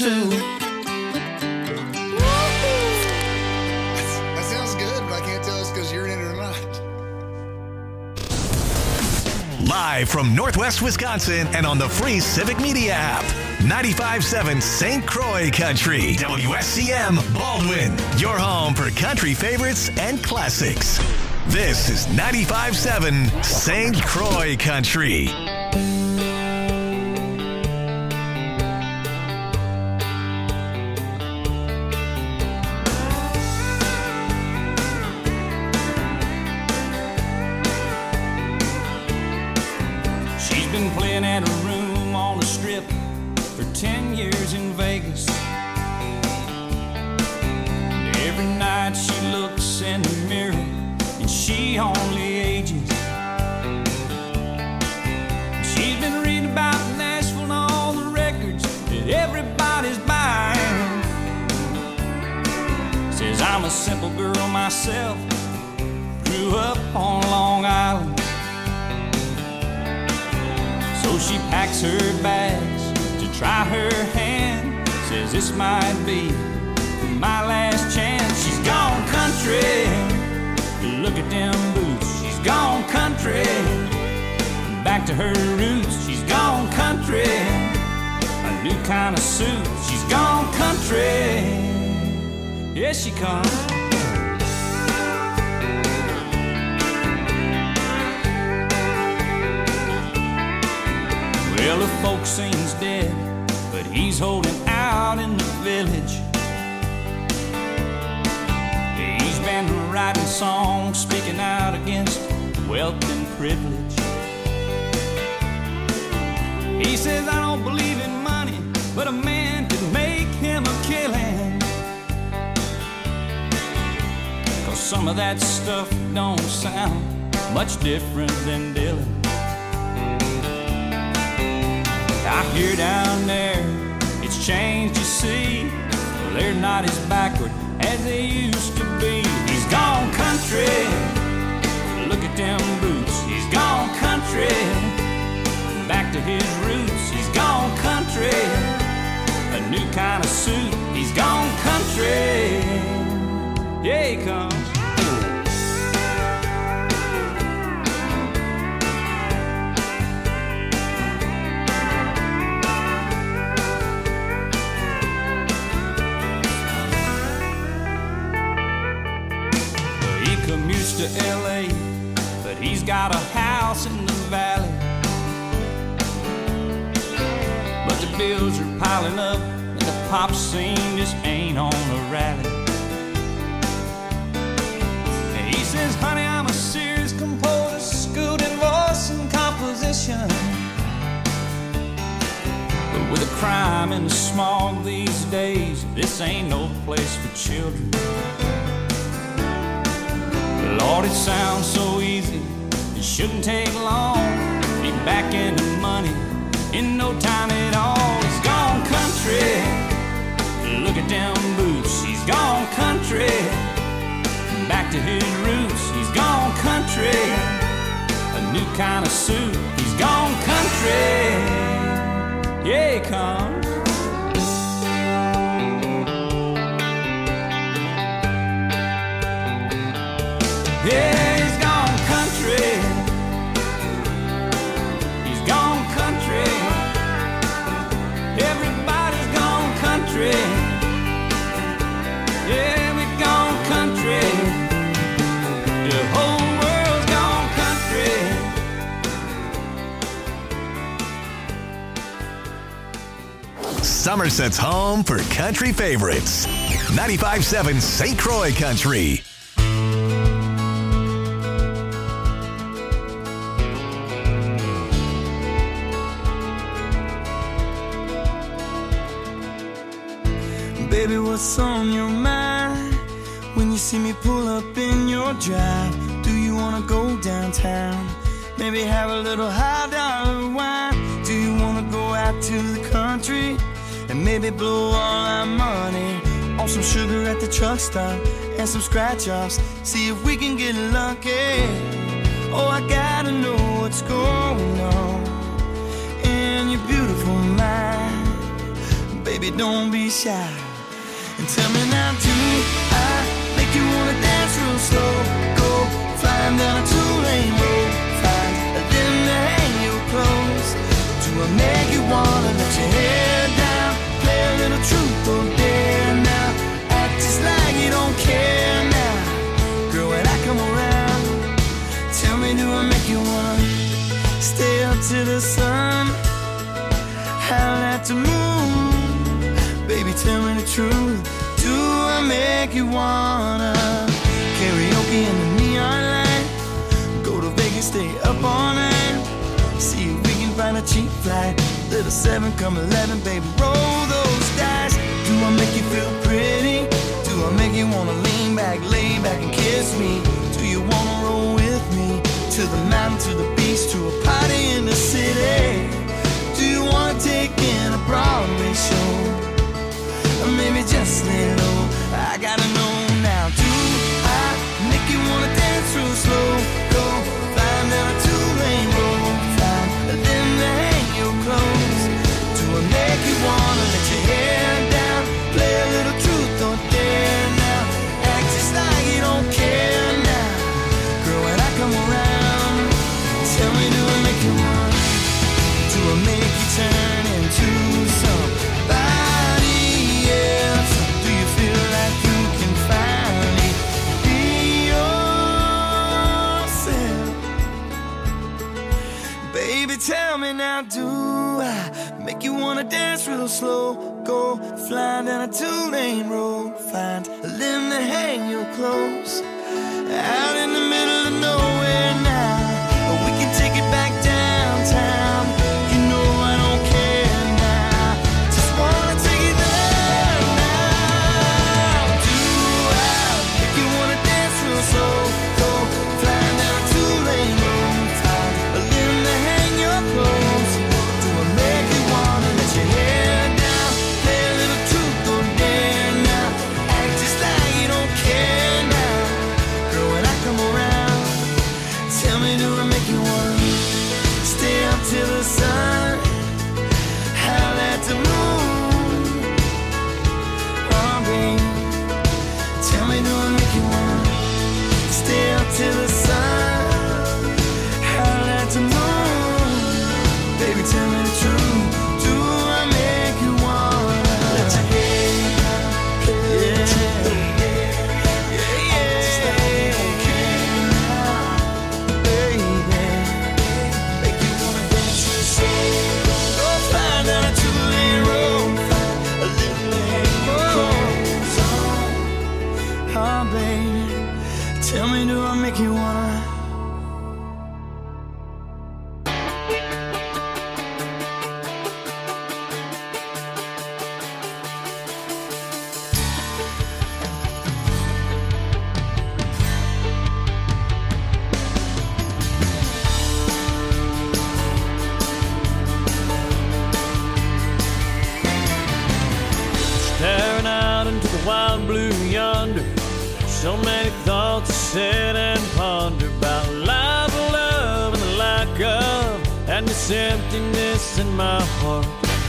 too. That sounds good, but I can't tell it's because you're in it or not. Live from Northwest Wisconsin and on the free Civic Media app. 95.7 St. Croix Country. WSCM Baldwin. Your home for country favorites and classics. This is 95.7 St. Croix Country. She's been playing at a room on the strip for 10 years in Vegas. And every night she looks in the mirror and she only ages. She's been reading about Nashville and all the records that everybody's buying. Says I'm a simple girl myself, grew up on Long Island. So she packs her bags to try her hand. Says this might be my last chance. She's gone country, look at them boots. She's gone country, back to her roots. She's gone country, a new kind of suit. She's gone country, yes she comes. Well, the folk scene's dead, but he's holding out in the village. He's been writing songs, speaking out against wealth and privilege. He says, I don't believe in money, but a man could make him a killing. 'Cause some of that stuff don't sound much different than Dylan. I hear down there, it's changed, you see. Well, they're not as backward as they used to be. He's gone country, look at them boots. He's gone country, back to his roots. He's gone country, a new kind of suit. He's gone country, yeah he comes. To LA, but he's got a house in the valley. But the bills are piling up and the pop scene just ain't on a rally. And he says, honey, I'm a serious composer, schooled in voice and composition. But with the crime and the smog these days, this ain't no place for children. Lord, it sounds so easy, it shouldn't take long. Be back in the money in no time at all. He's gone country, look at them boots. He's gone country, back to his roots. He's gone country, a new kind of suit. He's gone country, yeah he comes. Yeah, he's gone country. He's gone country. Everybody's gone country. Yeah, we've gone country. The whole world's gone country. Somerset's home for country favorites. 95.7 St. Croix Country. Baby, what's on your mind when you see me pull up in your drive? Do you wanna go downtown? Maybe have a little high dollar wine? Do you wanna go out to the country and maybe blow all our money on some sugar at the truck stop and some scratch offs? See if we can get lucky. Oh, I gotta know what's going on in your beautiful mind. Baby, don't be shy. And tell me now, do I make you wanna dance real slow? Go flying down a two-lane road, find a limb to hang your clothes. Do I make you wanna let your hair down, play a little truth or dare now, act just like you don't care now? Girl, when I come around, tell me, do I make you wanna stay up to the sun, howl at the moon? Baby, tell me the truth, do I make you wanna karaoke in the neon light, go to Vegas, stay up all night, see if we can find a cheap flight, little 7 come 11, baby, roll those dice. Do I make you feel pretty? Do I make you wanna lean back, lay back and kiss me? Do you wanna roll with me to the mountain, to the beach, to a party in the city? Do you wanna take in a Broadway show? Or maybe just lay low, I gotta know now. Do I make you wanna dance real slow? Go flying down a two-lane road, find a limb to hang your clothes. Do I make you wanna let your hair down, play a little truth or dare now, act just like you don't care now? Girl, when I come around, tell me, do I make you wanna, do I make you turn into somebody else? Do you feel like you can finally be yourself? Baby, tell me now, do I make you wanna dance real slow? Go flying down a two-lane road, find a limb to hang your clothes, out in the middle of nowhere now, or we can take it back downtown. You know I don't care now, just wanna take it there now. Do I make you wanna dance real slow? Go flying down a two-lane road, find a limb to hang your clothes. Do I make you wanna let your hair down, play a little truth or dare now, act just like you don't care now? Girl, when I come around, tell me, do I make you wanna stay up till the sun, howl at the moon? Oh, baby, tell me, do I make you wanna stay up till the sun, howl at the moon? Baby, tell me the truth, do I make you wanna let your hair down, play a little truth or dare, just like you don't care now? Baby, make you wanna dance real slow. Go flying down a two-lane road, find a little hang your clothes on. Oh, baby, tell me, do I make you wanna? Staring out into the wild blue yonder, so many thoughts to sit and ponder about life, love, and the lack of, and this emptiness in my heart.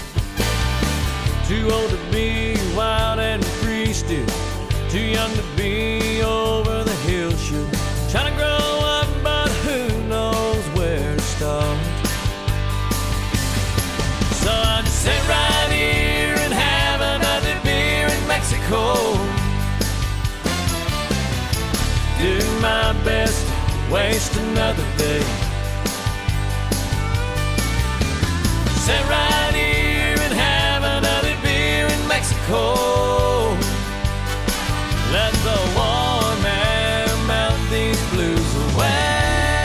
Too old to be wild and free still, too young to be over the hill should, trying to grow up, but who knows where to start? So I just sit right here and have another beer in Mexico, do my best to waste another day. Sit right here and have another beer in Mexico, let the warm air melt these blues away.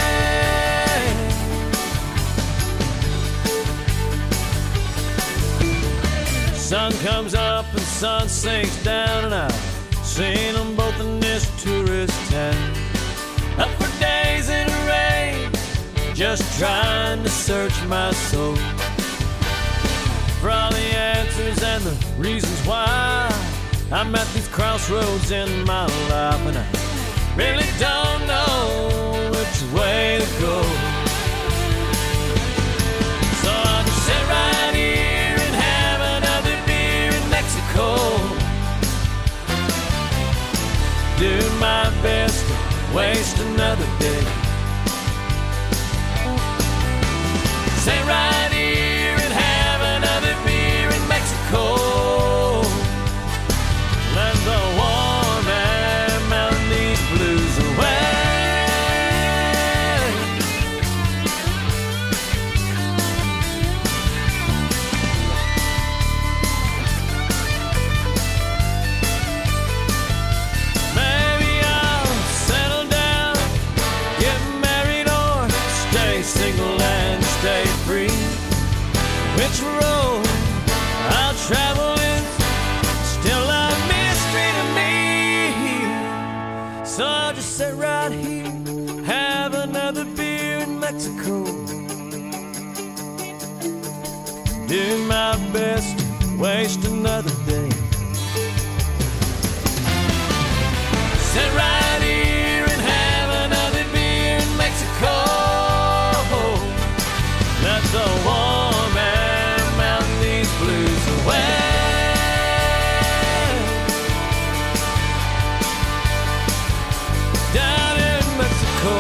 Sun comes up and sun sinks down, and I've seen them both in this tourist town. Up for days in the rain, just trying to search my soul for all the answers and the reasons why I'm at these crossroads in my life, and I really don't know which way to go. So I'll just sit right here and have another beer in Mexico, waste another day. Sit right here and have another beer in Mexico. Let the warm air melt these blues away. Maybe I'll settle down, get married, or stay single and stay free. Which road I'll travel is still a mystery to me. So I'll just sit right here, have another beer in Mexico. Do my best to waste another day. Sit right here and have another beer in Mexico. Let the warm air melt these blues away. Down in Mexico.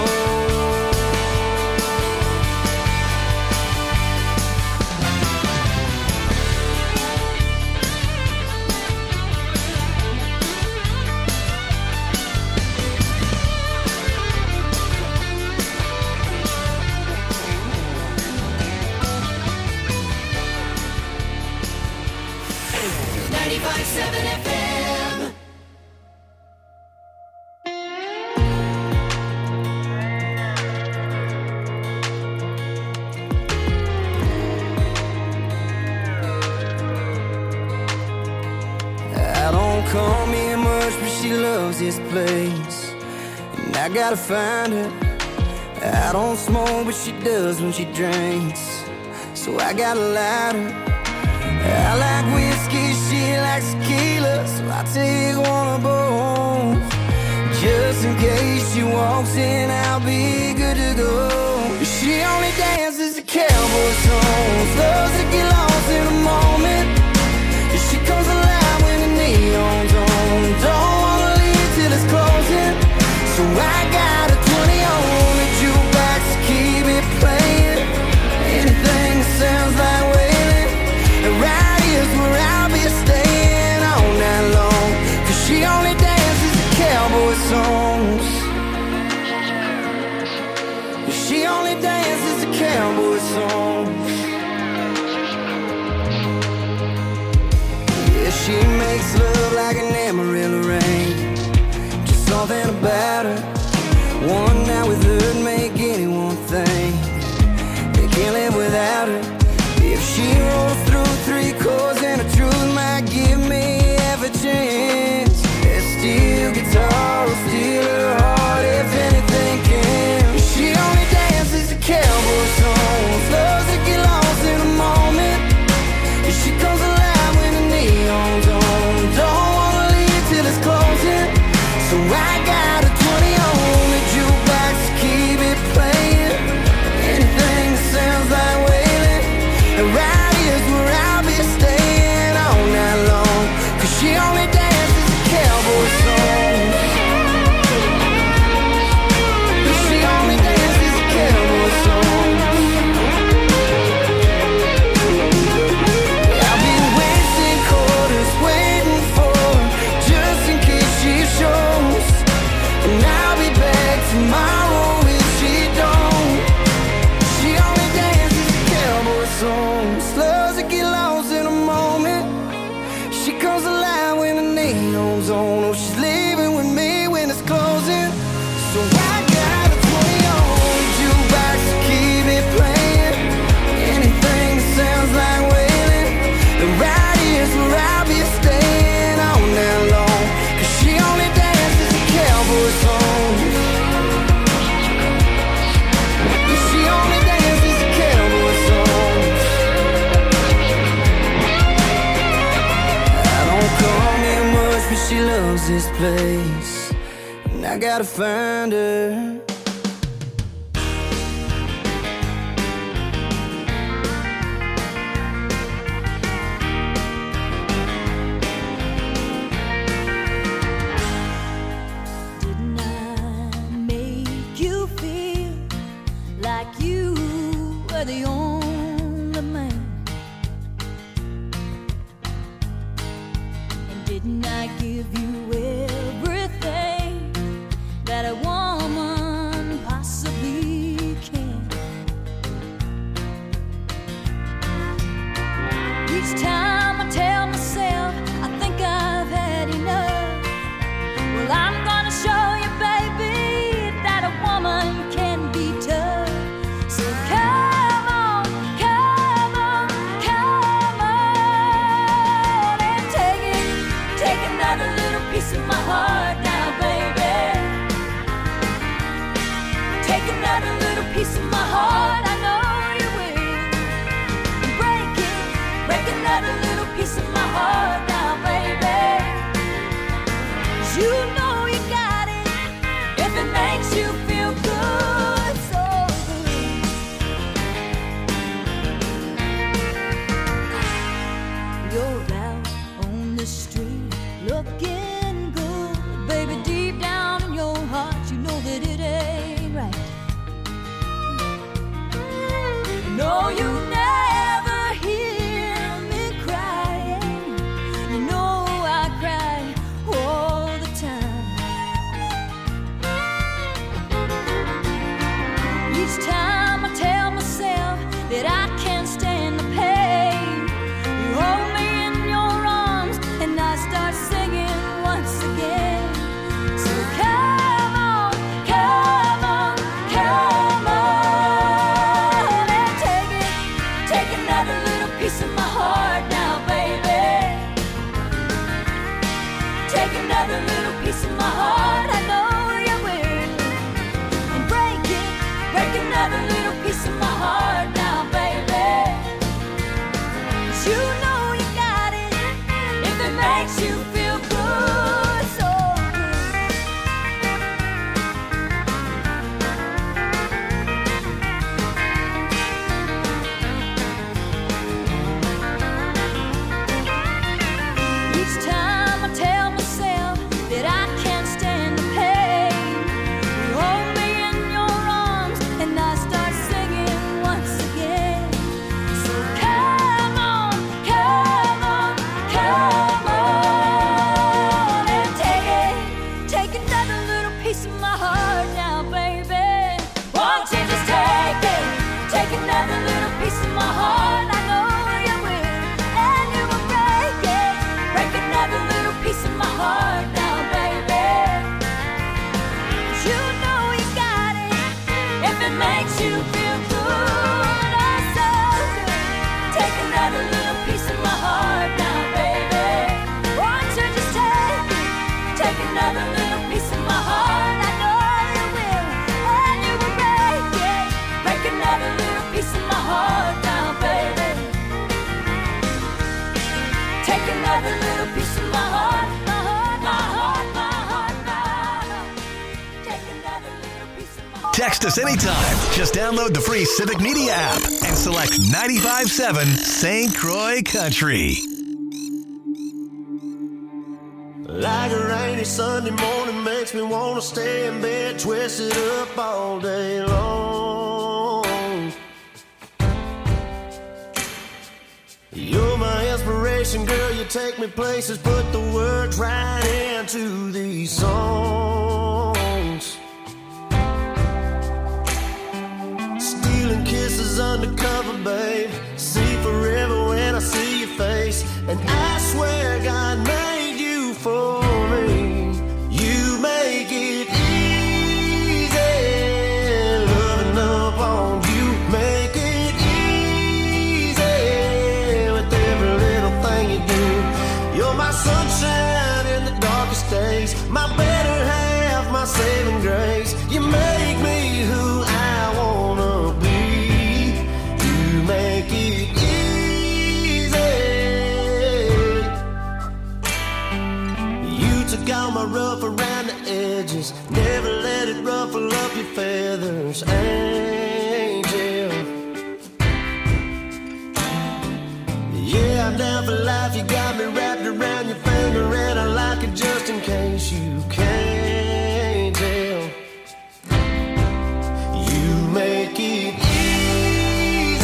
I don't come here much, but she loves this place, and I gotta find her. I don't smoke, but she does when she drinks, so I gotta light her. I like whiskey, she likes tequila, so I take one of both. Just in case she walks in, I'll be good to go. She only dances to cowboy songs, loves to get lost in a moment. She comes alive when the neon's on, don't wanna leave till it's closing. So I got a 20 on the jukebox to keep it playing. Anything that sounds like wailing, and right here's where I'll be staying all night long. Cause she only dances to cowboy songs. She only dances to cowboy songs. She makes love like an Amarillo rain. Just something about her. One night with her would make anyone think they can't live without her. If she rolls through 3 chords and the truth might give me every chance. That steel guitar will steal her heart if anything can. She only dances to cowboy songs, loves to get lost in a moment. She comes alive when the neon's on, don't wanna leave till it's closing. So I got a 20 on the jukebox to keep it playing. Anything that sounds like wailing, and right here's where I'll be staying all night long. Cause she only dances to cowboy songs. She only dances to cowboy songs. Tomorrow if she don't. She only dances to cowboy songs, loves to get lost in a moment. She comes alive when the neon's on. Oh, she's leaving with me when it's closing. So I got a 20 on jukebox to keep it playing. Anything that sounds like wailing, and right here's where I'll be staying all night long. Cause she only dances to cowboy songs. She loves this place, and I gotta find her. Didn't I were the only man. And didn't I give you everything that a woman possibly can? Each time I tell myself I think I've had enough, well, I'm gonna show you, baby, that a woman can be tough. So come on, come on, come on, and take another little piece of my heart now, baby. Take another little piece of my heart, I know you will. And break another little piece of my heart now, baby. 'Cause you know you got it if it makes you feel good, so good. You're out on the street looking good, baby. Deep down in your heart, you know that it ain't right. No, you never hear me crying. You know I cry all the time. Each time I tell myself that I can't stand the pain, you hold me in your arms and I start singing once again. So come on, come on, come on, and take another little piece of my heart now, baby. Take another little piece of my heart, I know you will. And break another little piece of my heart now, baby. 'Cause you know you got it if it makes you feel good, so good. Each time I tell myself that I can't stand the pain, you hold me in your arms and I start singing once again. So come on, come on, come on, and take another little piece of my heart now, baby. Won't you just take another little piece of my heart? I know you will, and you will break another little piece of my heart now, baby. 'Cause you know you got it if it makes you feel good, oh so good. Take another little piece of my heart now, baby. Won't you just take another little piece of my heart? I know you will, and you will break another little piece of my heart now, baby. Take another little piece of my heart, my heart, my heart, my heart, my heart. Take another little piece of my heart. Text us anytime. Just download the free Civic Media app and select 95.7 St. Croix Country. Like a rainy Sunday morning makes me want to stay in bed, twisted up all day long. You're my inspiration, girl, you take me places, put the words right into these songs. Stealing kisses undercover, babe, see forever when I see your face. And I swear God made you for me. You make it easy, loving up on you, make it easy with every little thing you do. You're my sunshine in the darkest days, my better half, my saving grace. You make me who I wanna be. You make it easy. You took all my rough around the edges, never let it ruffle up your feathers, angel. Yeah, I'm down for life, you got me wrapped around your finger, and I like it just in case you can't tell. You make it easy.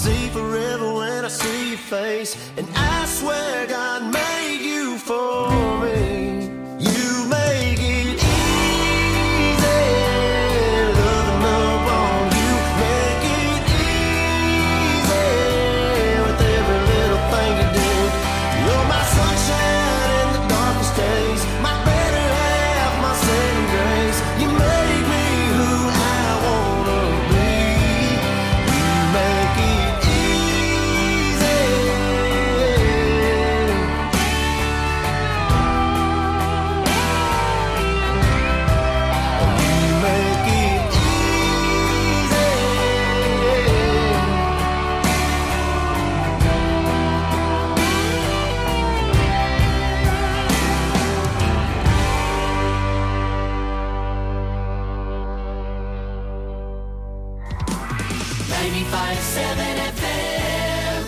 see forever when I see your face. And I swear God made you for me. You make it easy, loving up on you. Make it easy with every little thing you do. You're my sunshine in the darkest days, my better half, my saving grace. You make me who I wanna be. You make it easy. You make it easy. 95.7 FM.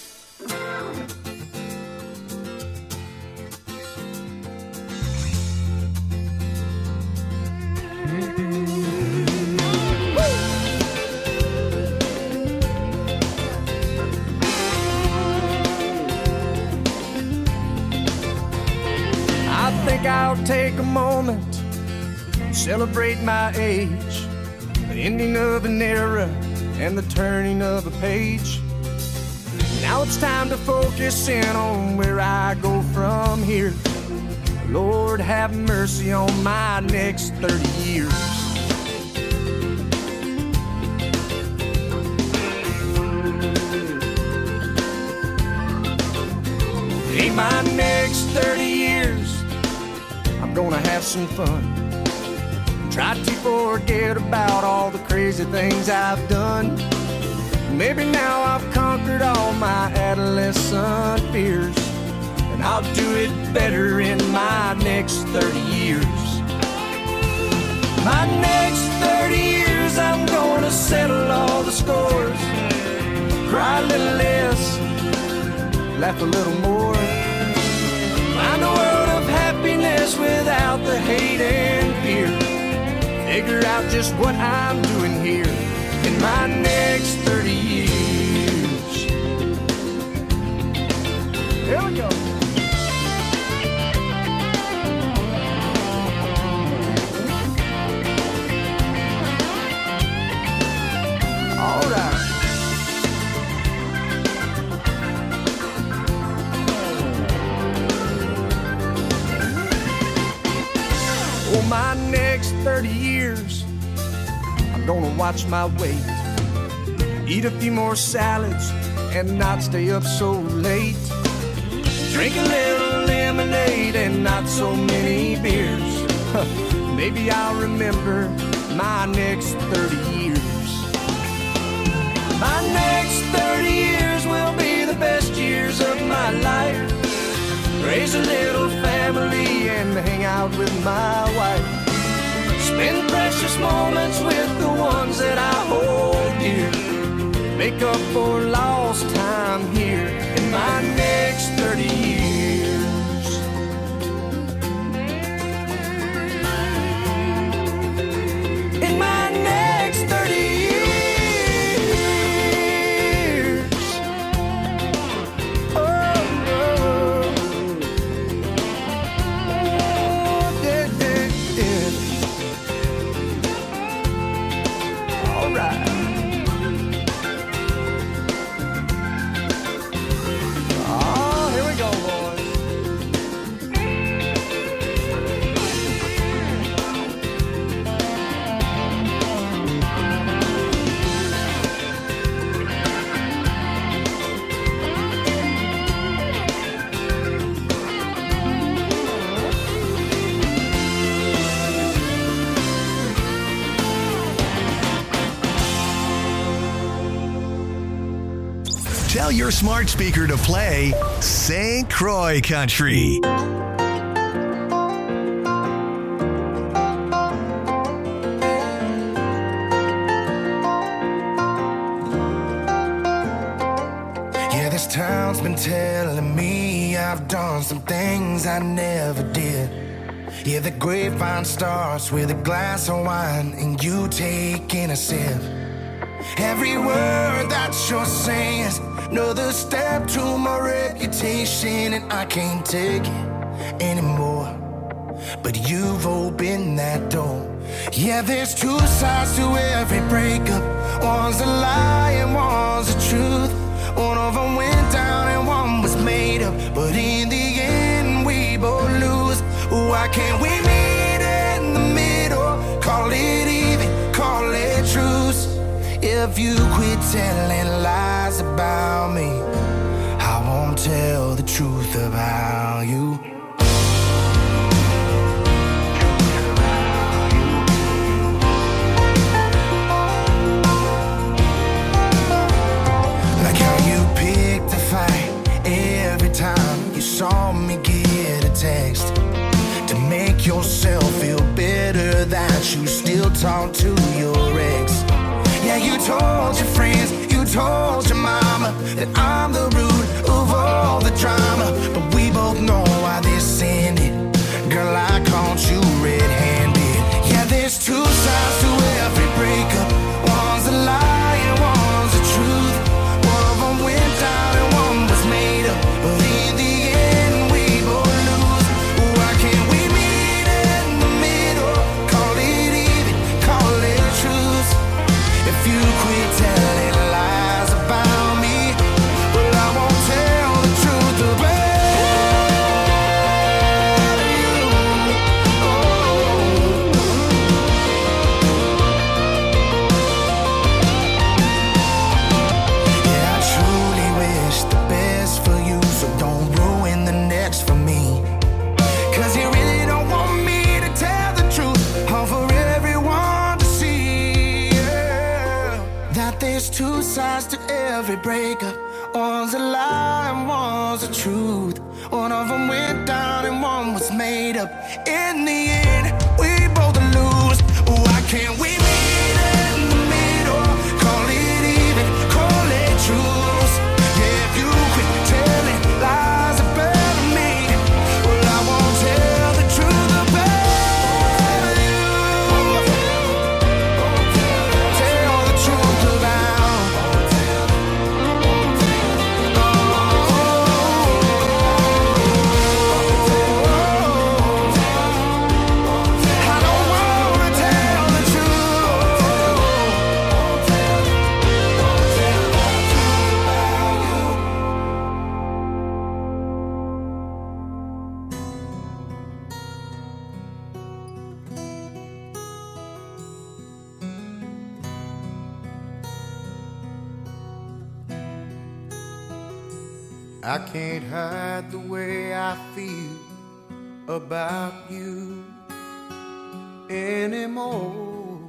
I think I'll take a moment, celebrate my age, the ending of an era and the turning of a page. Now it's time to focus in on where I go from here. Lord, have mercy on my next 30 years. In my next 30 years, I'm gonna have some fun. Try to forget about all the crazy things I've done. Maybe now I've conquered all my adolescent fears, and I'll do it better in my next 30 years. My next 30 years, I'm gonna settle all the scores. Cry a little less, laugh a little more. Find a world of happiness without the hate and fear. Figure out just what I'm doing here in my next 30 years. Here we go. All right. Oh, my next 30 years, I'm gonna watch my weight, eat a few more salads and not stay up so late, drink a little lemonade and not so many beers. Maybe I'll remember my next 30 years. My next 30 years will be the best years of my life. Raise a little family and hang out with my wife. Spend precious moments with the ones that I hold dear. Make up for lost time here in my next 30 years. In my next 30 years. Tell your smart speaker to play St. Croix Country. Yeah, this town's been telling me I've done some things I never did. Yeah, the grapevine starts with a glass of wine and you taking a sip. Every word that you're saying is another step to my reputation, and I can't take it anymore. But you've opened that door. Yeah, there's two sides to every breakup. One's a lie and one's the truth. One of them went down and one was made up, but in the end we both lose. Why can't we meet in the middle? Call it even, call it truce. If you quit telling lies about me, I won't tell the truth about you. Like how you picked a fight every time you saw me get a text, to make yourself feel better that you still talk to your ex. Yeah, you told your friends, you told your mama that I'm the root of all the drama. But we both know why this ended. Girl, I caught you red-handed. Yeah, there's two sides to every breakup. One's a lie and one's the truth. One of them went down and one was made up, but in the end we both lose. Why can't we meet in the middle? Call it even, call it truth. If you quit telling lies about me, well, I won't tell the truth about you. Yeah, I truly wish the best for you, so don't ruin the next for me. 'Cause you really don't want me to tell the truth, or for everyone to see, yeah, that there's two sides to every breakup. One's a lie and one's the truth. One of them went down and one was made up. In the end, we both lose. Why can't we meet in the middle? Call it even, call it truth. Yeah, if you quit telling lies about me, well, I won't tell the truth about you. Tell the truth about. I don't wanna tell the truth. I can't hide the way I feel about you anymore.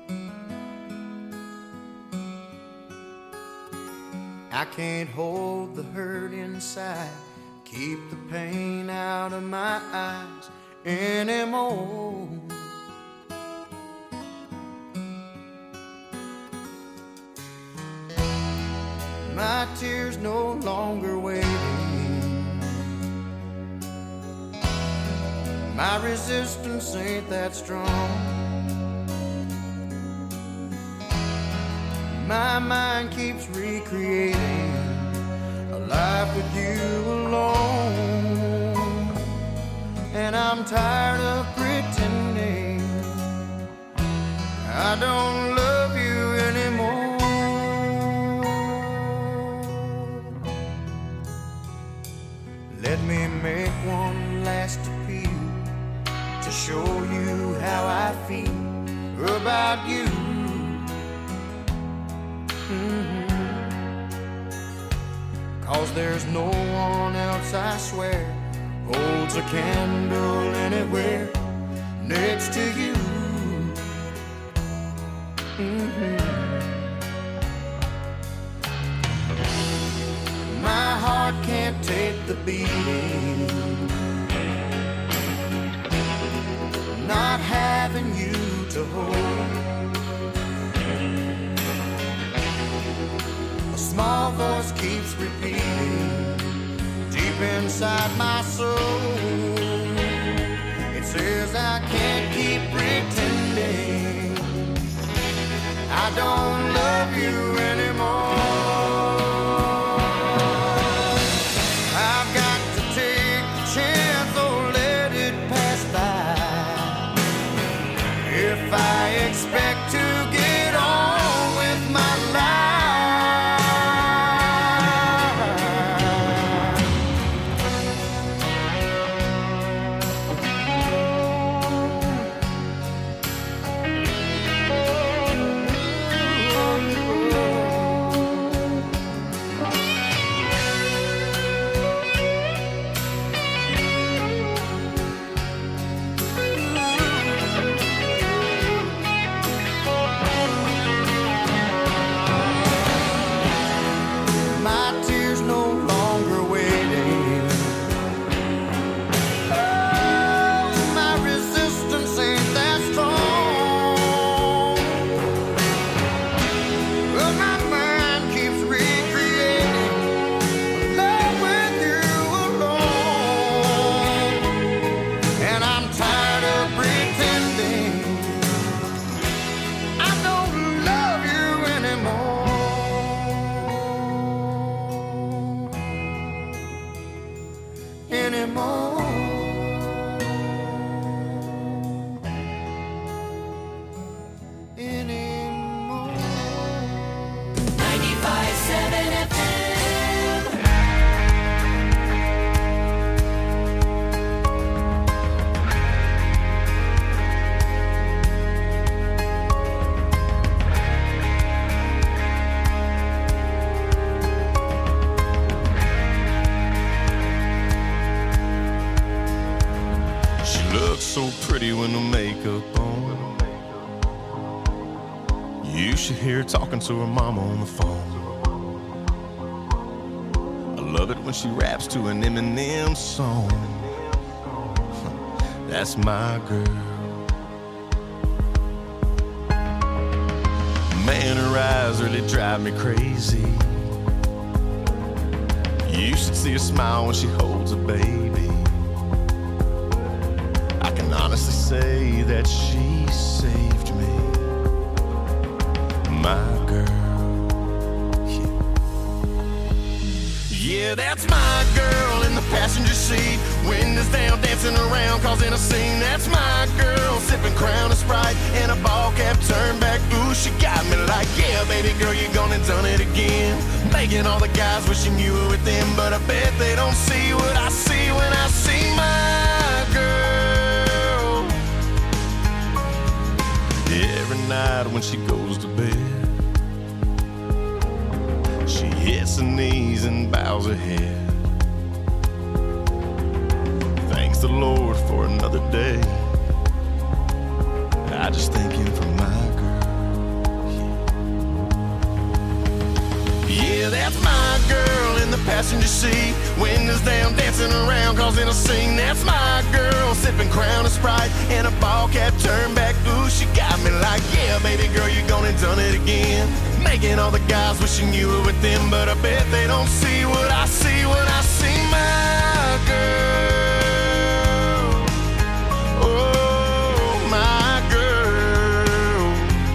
I can't hold the hurt inside, keep the pain out of my eyes anymore. My tears no longer waiting. My resistance ain't that strong. My mind keeps recreating a life with you alone, and I'm tired of pretending I don't love you anymore. Let me make one last appeal to show you how I feel about you. Cause there's no one else, I swear, holds a candle anywhere next to you. My heart can't take the beating, not having you to hold. A small voice keeps repeating deep inside my soul. It says I can't keep pretending I don't love you anymore. I've got to take the chance or let it pass by. If I expect to get on with my life, my tears no longer waiting. Oh, my resistance ain't that strong, but my mind keeps recreating love with you alone. And I'm tired of pretending I don't love you anymore. Anymore. Anymore. 95.7 FM. She looks so pretty with no makeup on. You should hear her talking to her mama on the phone. I love it when she raps to an Eminem song. That's my girl. Man, her eyes really drive me crazy. You should see her smile when she holds a baby. I can honestly say that she saved me. My girl. Yeah, that's my girl in the passenger seat. Windows down, dancing around, causing a scene. That's my girl, sipping Crown and Sprite and a ball cap turned back. Ooh, she got me like, yeah, baby girl, you gone and done it again. Making all the guys wishing you were with them, but I bet they don't see what I see when I see my girl. Every night when she goes to bed, she hits her knees and bows her head. Thanks the Lord for another day. I just thank him for my girl. Yeah, that's my girl in the passenger seat. Windows down, dancing around, causing a scene. That's my girl, sipping Crown and Sprite and a ball cap turned back. Ooh, she got me like, yeah, baby girl, you gone and done it again. Making all the guys wishing you were with them, but I bet they don't see what I see when I see my girl. Oh, my girl.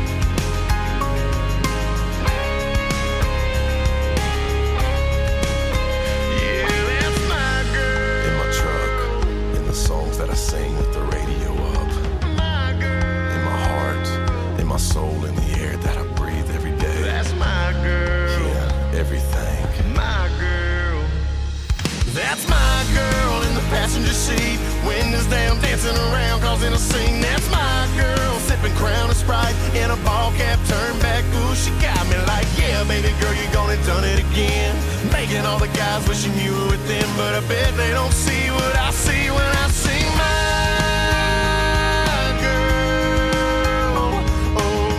Yeah, that's my girl. In my truck, in the songs that I sing with the radio up. My girl. In my heart, in my soul, in the air that I breathe every day. That's my girl. Yeah, everything. My girl. That's my girl in the passenger seat. Windows down, dancing around, causing a scene. That's my girl, sipping Crown and Sprite in a ball cap turned back. Ooh, she got me like, yeah, baby girl, you gone and done it again. Making all the guys wishing you were with them, but I bet they don't see what I see when I see my girl. Oh,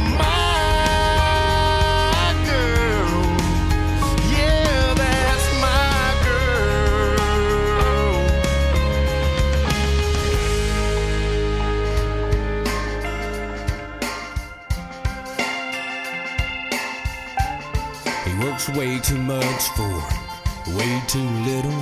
my girl. Yeah, that's my girl. He works way too much for way too little.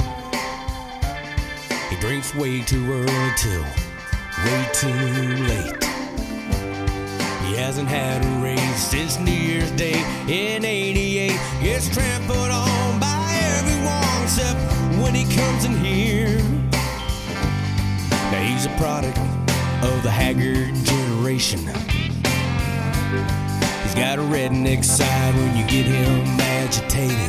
He drinks way too early till way too late. He hasn't had a raise since New Year's Day in '88. Gets trampled on by everyone except when he comes in here. Now he's a product of the haggard generation. He's got a redneck side when you get him agitated.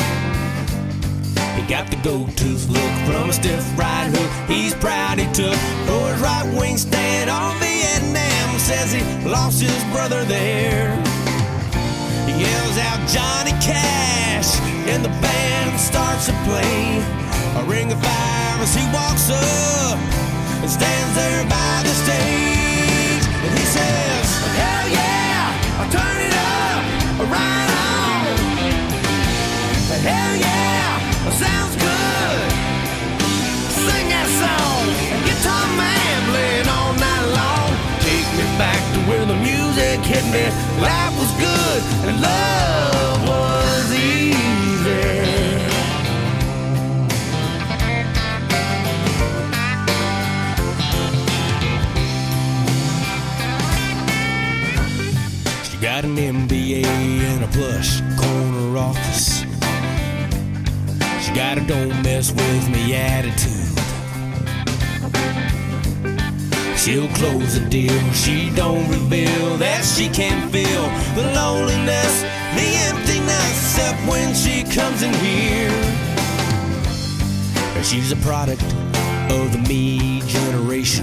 He got the gold-tooth look from a stiff right hook he's proud he took for his right-wing stand on Vietnam. Says he lost his brother there. He yells out Johnny Cash and the band starts to play a Ring of Fire as he walks up and stands there by the stage. And he says, hell yeah, I'll turn it up, right on. Hell yeah, sounds good. Sing that song, guitar man playing all night long. Take me back to where the music hit me. Life was good and love was easy. She got an MBA and a plush corner office. She got a don't mess with me attitude. She'll close a deal, she don't reveal that she can feel the loneliness, the emptiness, except when she comes in here. She's a product of the me generation.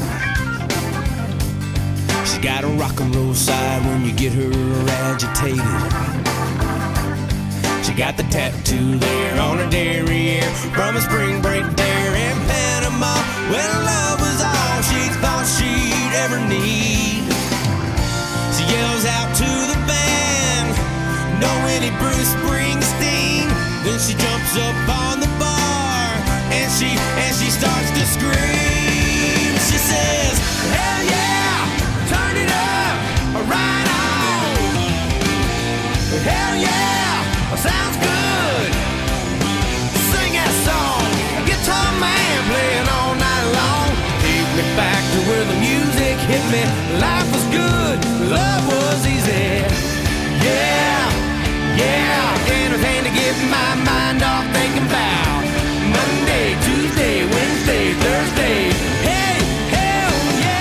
She's got a rock and roll side when you get her agitated. She got the tattoo there on her derriere from a spring break there in Panama when love was all she thought she'd ever need. She yells out to the band, "Know any Bruce Springsteen?" Then she jumps up on the bar and she starts to scream. She says, hell yeah, turn it up, right on. Hell yeah, sounds good. Sing that song, guitar man playing all night long. Take me back to where the music hit me. Life was good, love was easy. Yeah, yeah, anything to get my mind off thinking about Monday, Tuesday, Wednesday, Thursday. Hey, hell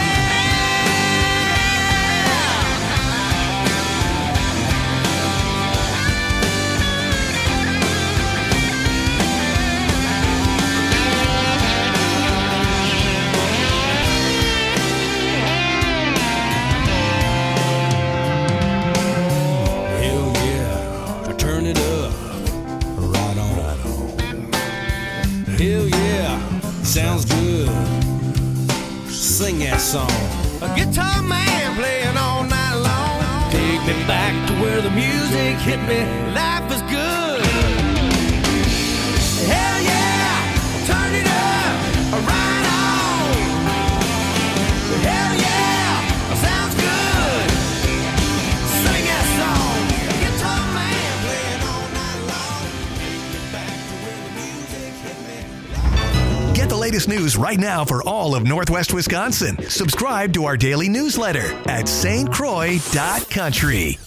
sounds good. Sing that song. A guitar man playing all night long. Take me back to where the music hit me. Life was good. Hell yeah, turn it up, right on. Hell yeah, sounds good. Sing that song. A guitar man playing all night long. Take me back to where the music hit me. Get the latest news right now for all of Northwest Wisconsin. Subscribe to our daily newsletter at stcroix.country.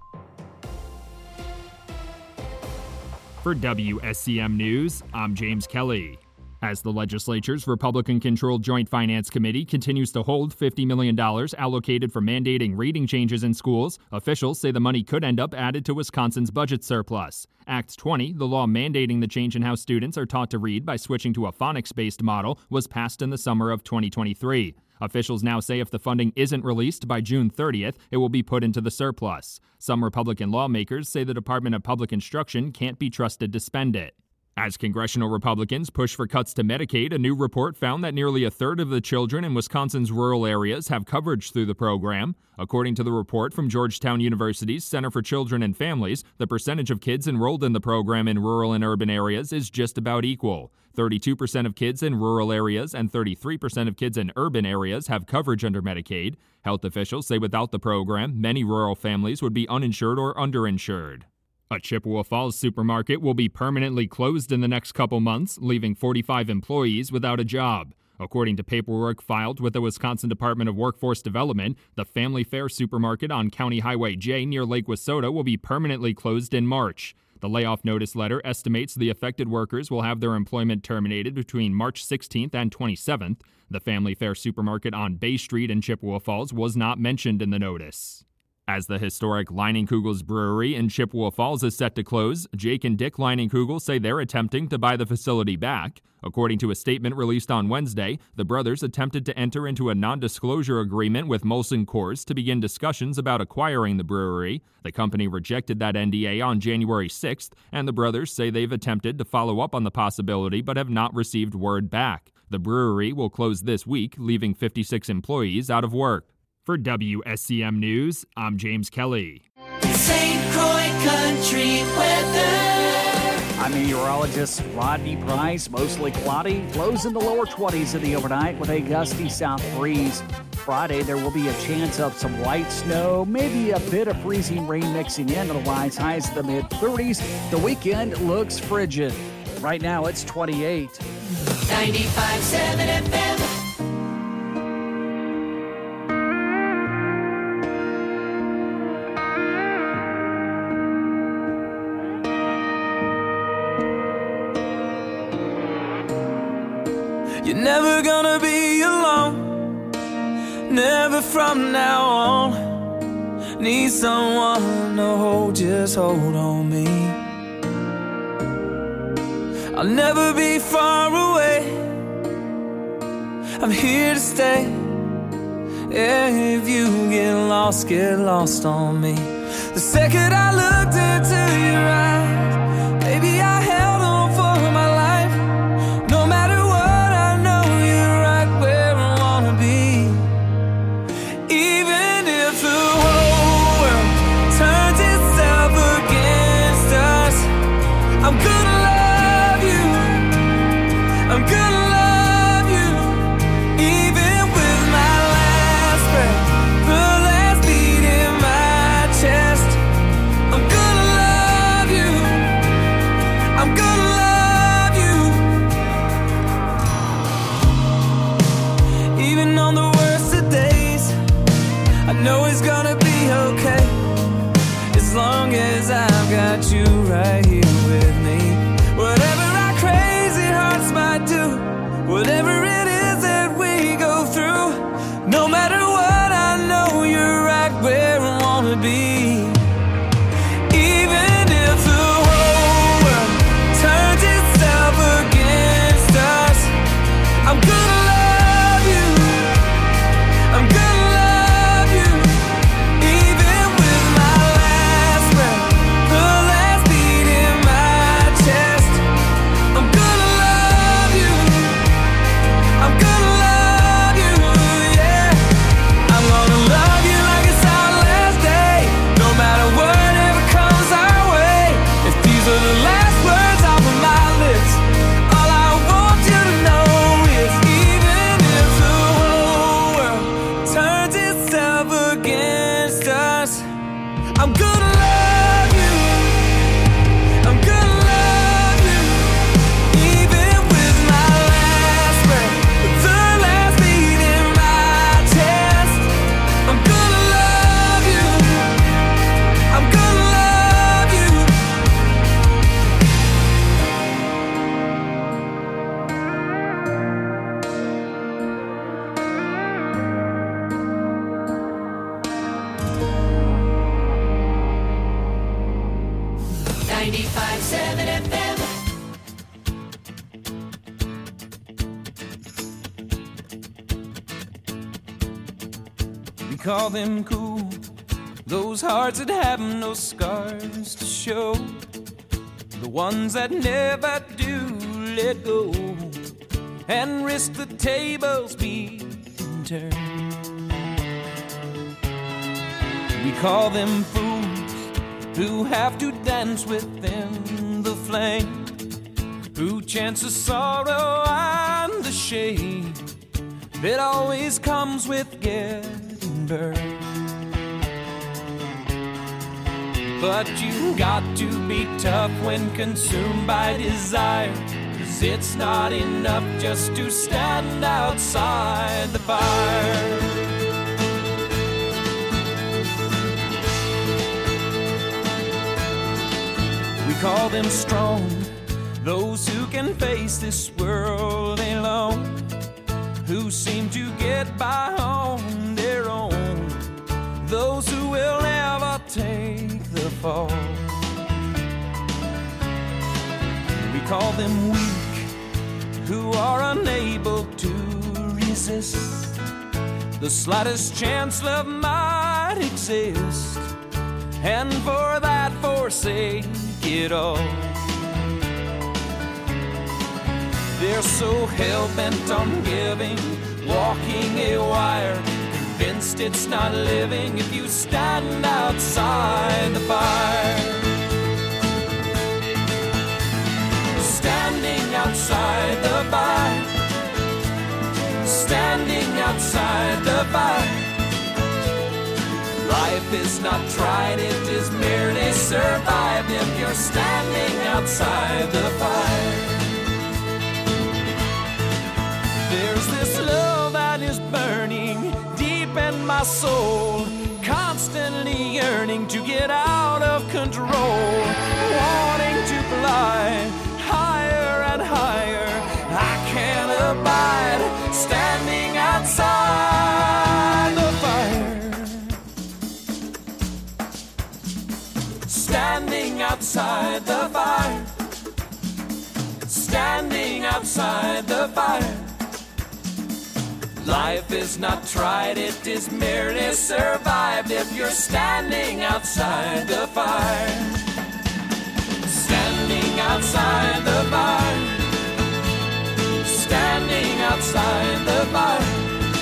For WSCM News, I'm James Kelly. As the legislature's Republican-controlled Joint Finance Committee continues to hold $50 million allocated for mandating reading changes in schools, officials say the money could end up added to Wisconsin's budget surplus. Act 20, the law mandating the change in how students are taught to read by switching to a phonics-based model, was passed in the summer of 2023. Officials now say if the funding isn't released by June 30th, it will be put into the surplus. Some Republican lawmakers say the Department of Public Instruction can't be trusted to spend it. As congressional Republicans push for cuts to Medicaid, a new report found that nearly a third of the children in Wisconsin's rural areas have coverage through the program. According to the report from Georgetown University's Center for Children and Families, the percentage of kids enrolled in the program in rural and urban areas is just about equal. 32% of kids in rural areas and 33% of kids in urban areas have coverage under Medicaid. Health officials say without the program, many rural families would be uninsured or underinsured. A Chippewa Falls supermarket will be permanently closed in the next couple months, leaving 45 employees without a job. According to paperwork filed with the Wisconsin Department of Workforce Development, the Family Fare supermarket on County Highway J near Lake Wissota will be permanently closed in March. The layoff notice letter estimates the affected workers will have their employment terminated between March 16th and 27th. The Family Fare supermarket on Bay Street in Chippewa Falls was not mentioned in the notice. As the historic Leinenkugel's brewery in Chippewa Falls is set to close, Jake and Dick Leinenkugel say they're attempting to buy the facility back. According to a statement released on Wednesday, the brothers attempted to enter into a non-disclosure agreement with Molson Coors to begin discussions about acquiring the brewery. The company rejected that NDA on January 6th, and the brothers say they've attempted to follow up on the possibility but have not received word back. The brewery will close this week, leaving 56 employees out of work. For WSCM News, I'm James Kelly. St. Croix Country weather. I'm meteorologist Rodney Price. Mostly cloudy, lows in the lower 20s in the overnight with a gusty south breeze. Friday, there will be a chance of some light snow, maybe a bit of freezing rain mixing in, otherwise highs in the mid-30s. The weekend looks frigid. Right now, it's 28. 95.7 FM. You're never gonna be alone, never from now on. Need someone to hold, just hold on me. I'll never be far away, I'm here to stay. If you get lost on me. The second I looked into your eyes, baby, I held on for my life. No matter I'm gonna love you, I'm gonna love you, even with my last breath, the last beat in my chest. I'm gonna love you, I'm gonna love you. Even on the worst of days, I know it's gonna be okay, as long as I've got you right here with me. Whatever our crazy hearts might do, whatever it is that we go through, no matter what, I know you're right where I wanna be. Even if the whole world turns itself against us, I'm gonna love you, I'm gonna love you, even with my last breath, the last beat in my chest. I'm gonna love you, I'm gonna love you, yeah. I'm gonna love you like it's our last day, no matter whatever comes our way. If these are the last words off of my lips, all I want you to know is even if the whole world turns itself against us, I'm gonna love you, I'm gonna love you, even with my last breath, the last beat in my chest. I'm gonna love you, I'm gonna love you. FM. We call them cool, those hearts that have no scars to show, the ones that never do let go and risk the tables being turned. We call them fools who have to dance within the flame, who chance the sorrow and the shame that always comes with getting burned. But you got to be tough when consumed by desire, 'cause 'cause it's not enough just to stand outside the fire. We call them strong, those who can face this world alone, who seem to get by on their own, those who will never take the fall. We call them weak, who are unable to resist the slightest chance love might exist, and for that forsake it all. They're so hell-bent on giving, walking a wire, convinced it's not living if you stand outside the fire. Standing outside the fire, standing outside the fire. Life is not tried, it is merely survived if you're standing outside the fire. There's this love that is burning deep in my soul, constantly yearning to get out of control, wanting to fly higher and higher. I can't abide standing outside the fire. Standing outside the fire. Standing outside the fire. Life is not tried, it is merely survived if you're standing outside the fire. Standing outside the fire. Standing outside the fire.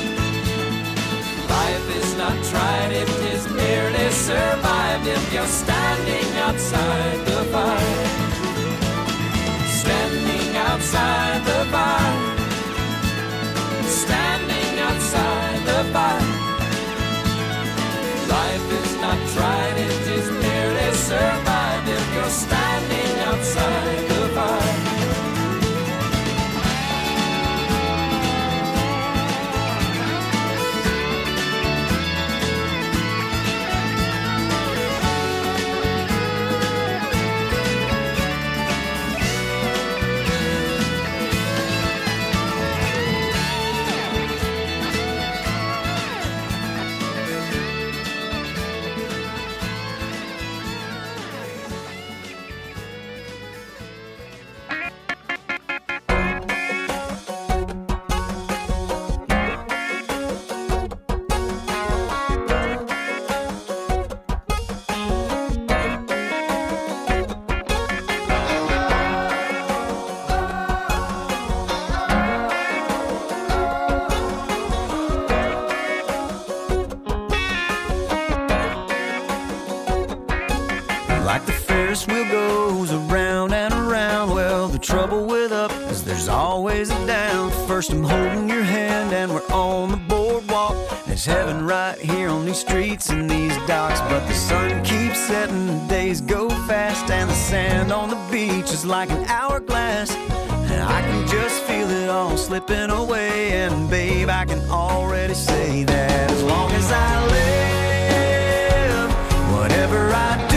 Life is not tried, it is merely survived if you're standing outside the fire. Standing outside the fire. Standing outside the fire. Life is not tried, it is merely survived if you're standing outside the fire. Like the Ferris wheel goes around and around. Well, the trouble with up is there's always a down. First I'm holding your hand and we're on the boardwalk. There's heaven right here on these streets and these docks. But the sun keeps setting, the days go fast, and the sand on the beach is like an hourglass. And I can just feel it all slipping away. And babe, I can already say that as long as I live, whatever I do,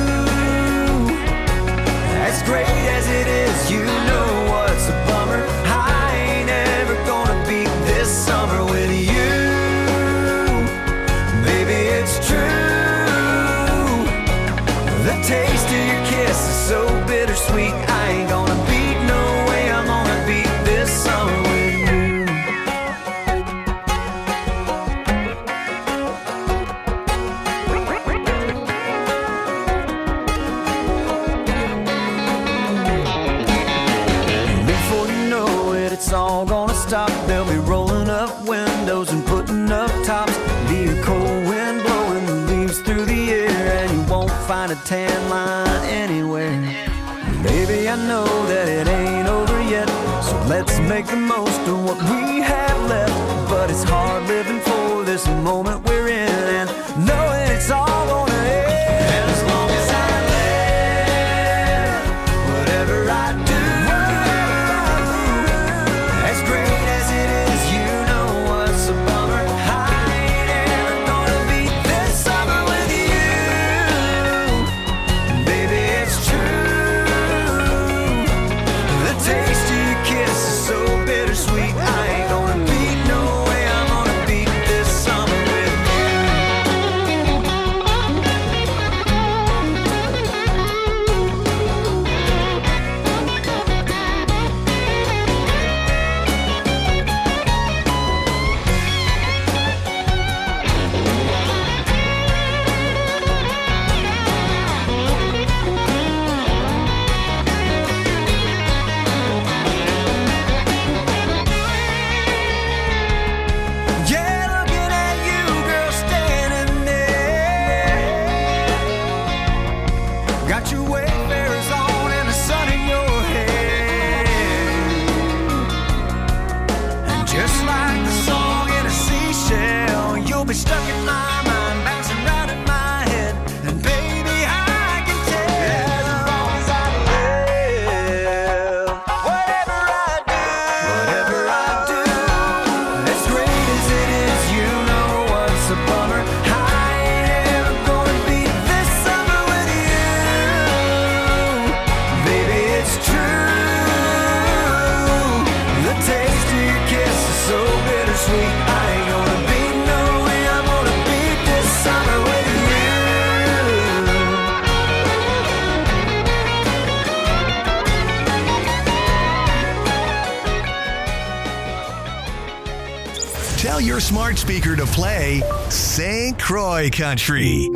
as great as it is, you know what's a bummer. I ain't ever gonna beat this summer with you. Baby, it's true. The taste of your kiss is so bittersweet. I ain't gonna beat, no way I'm gonna beat this summer with it's all gonna stop. They'll be rolling up windows and putting up tops. Be a cold wind blowing the leaves through the air, and you won't find a tan line anywhere. Baby, I know that it ain't over yet, so let's make the most of what we have left. But it's hard living for this moment we're in, and knowing it's all gonna end. And as long as I live, whatever I do, Tell your smart speaker to play St. Croix Country.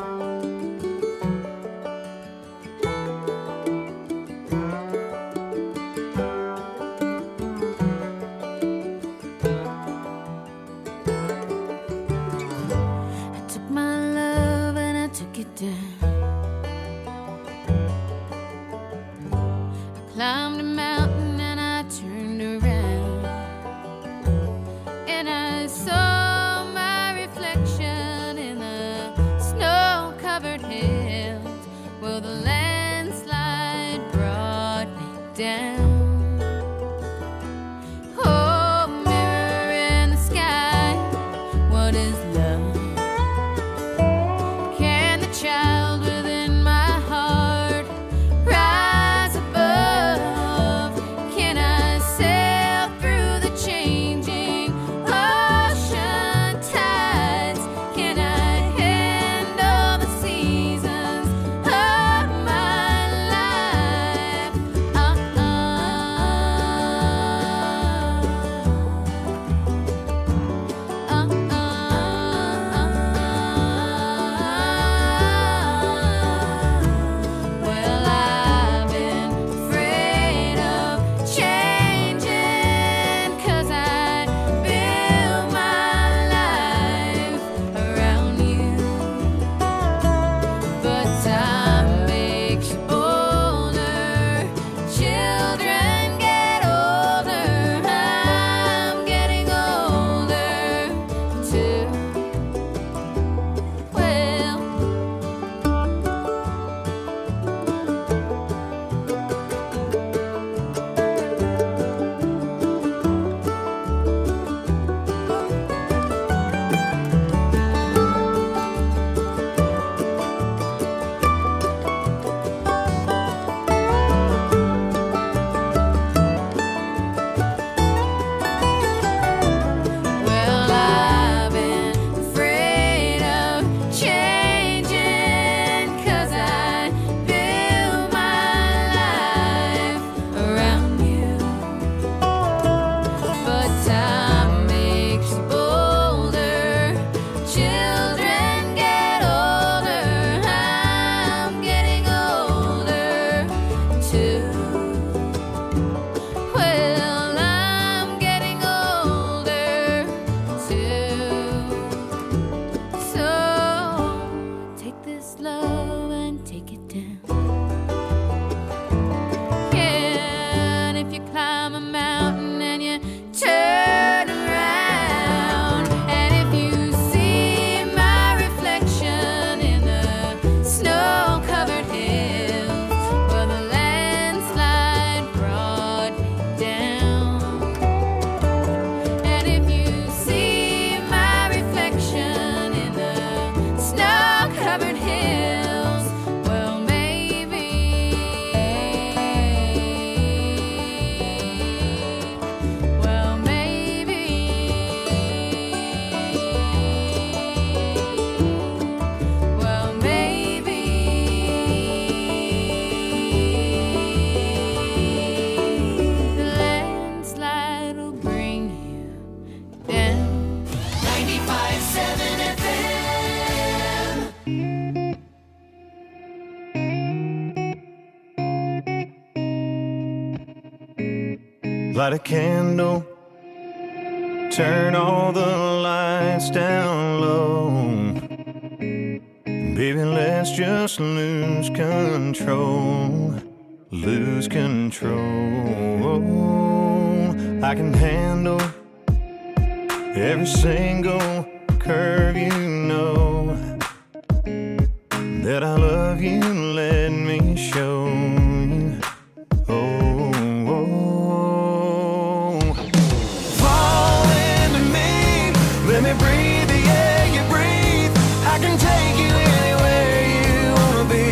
Climbed a mountain and I turned around, and I saw my reflection in the snow-covered hills. Well, the landslide brought me down. Oh, mirror in the sky, what is love? Can the child within my heart rise above? Can I sail through the changing ocean tides? Can I handle the seasons of my life? Well, I've been afraid of changing, 'cause I built my life around you. But time makes you older, children get older, I'm getting older too. Well, well, I've been afraid of changing, 'cause I built my life around you. But time makes you older, children get older, I'm getting older too. Well, I'm getting older too. So take this love and take it down. Yeah, and if you climb a mountain and you turn around, and if you see my reflection in the snow-covered hills, well, the landslide brought me down. And if you see my reflection in the snow-covered hills, well, maybe, well, maybe, well, maybe the landslide will bring you down. 95.7 FM. Light a candle, turn all the lights down low. Baby, let's just lose control. Lose control. I can handle every single curve, you know that I love you. Let me show you. Fall into me, let me breathe the air you breathe. I can take you anywhere you wanna be.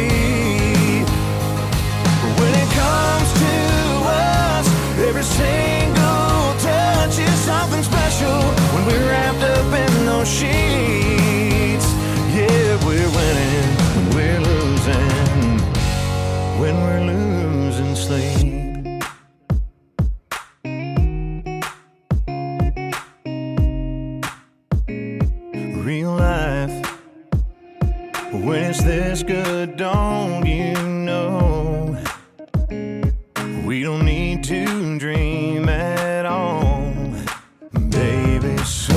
When it comes to us, every single touch is something special. When we're wrapped up in those sheets, yeah, we're winning, we're losing. but don't you know we don't need to dream at all, baby. So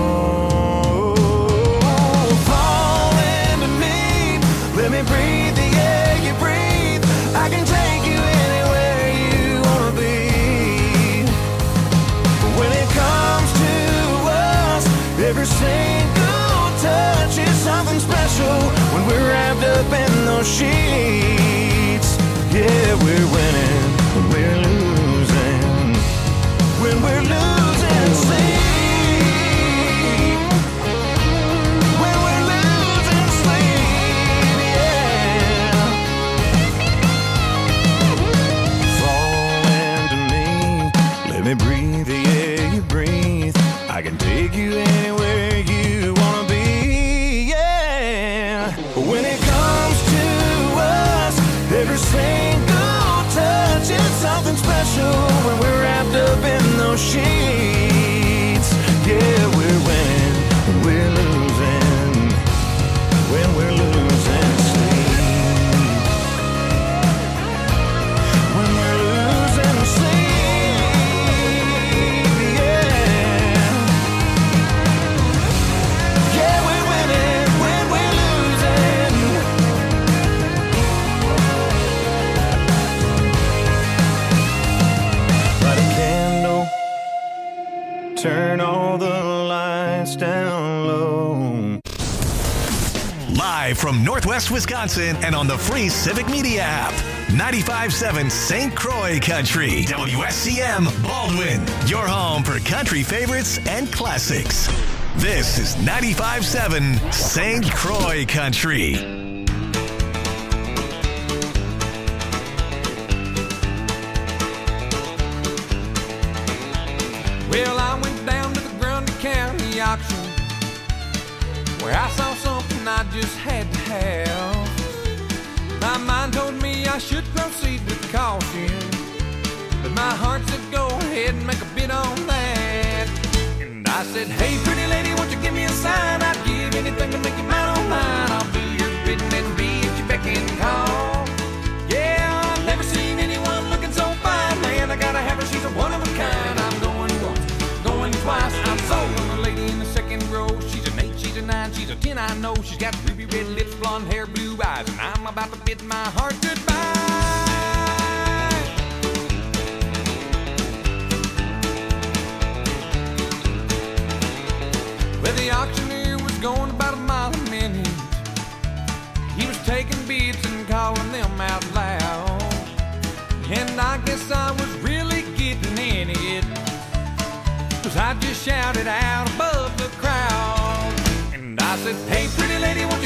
fall into me, let me breathe the air you breathe. I can take you anywhere you wanna be. When it comes to us, every single touch is something special. When we're wrapped up in those sheets, yeah, we're winning. When we're losing, when we're losing sleep, when we're losing sleep, yeah. Fall into me, let me breathe the air you breathe. I can take you anywhere you wanna be, yeah. When it comes to us, every single touch is something special. When we're wrapped up in those sheets, yeah, we're winning. When we're losing, when we're losing sleep, when we're losing sleep, yeah. Yeah, we're winning when we're losing. Light a candle, turn all the lights down low. Live from Northwest Wisconsin and on the free Civic Media app. 95.7 St. Croix Country. WSCM Baldwin. Your home for country favorites and classics. This is 95.7 St. Croix Country. Well, I went down to the Grundy County auction where I saw something I just had to have. My mind told me I should proceed with caution, but my heart said go ahead and make a bid on that. And I said, hey, pretty lady, won't you give me a sign? I'd give anything to make you mine on mine. I'll do your bidding and be at your beck and call. Yeah, I've never seen anyone looking so fine, man. I gotta have her, she's a one of a kind. I'm going once, going twice. I'm sold on the lady in the second row. She's an 8, she's a 9, she's a 10, I know. She's got ruby red lips, blonde hair, blue eyes, and I'm about to bid my heart goodbye. Well, the auctioneer was going about a mile a minute. He was taking bids and calling them out loud. And I guess I was really getting in it, 'cause I just shouted out above the crowd. And I said, hey, pretty lady, won't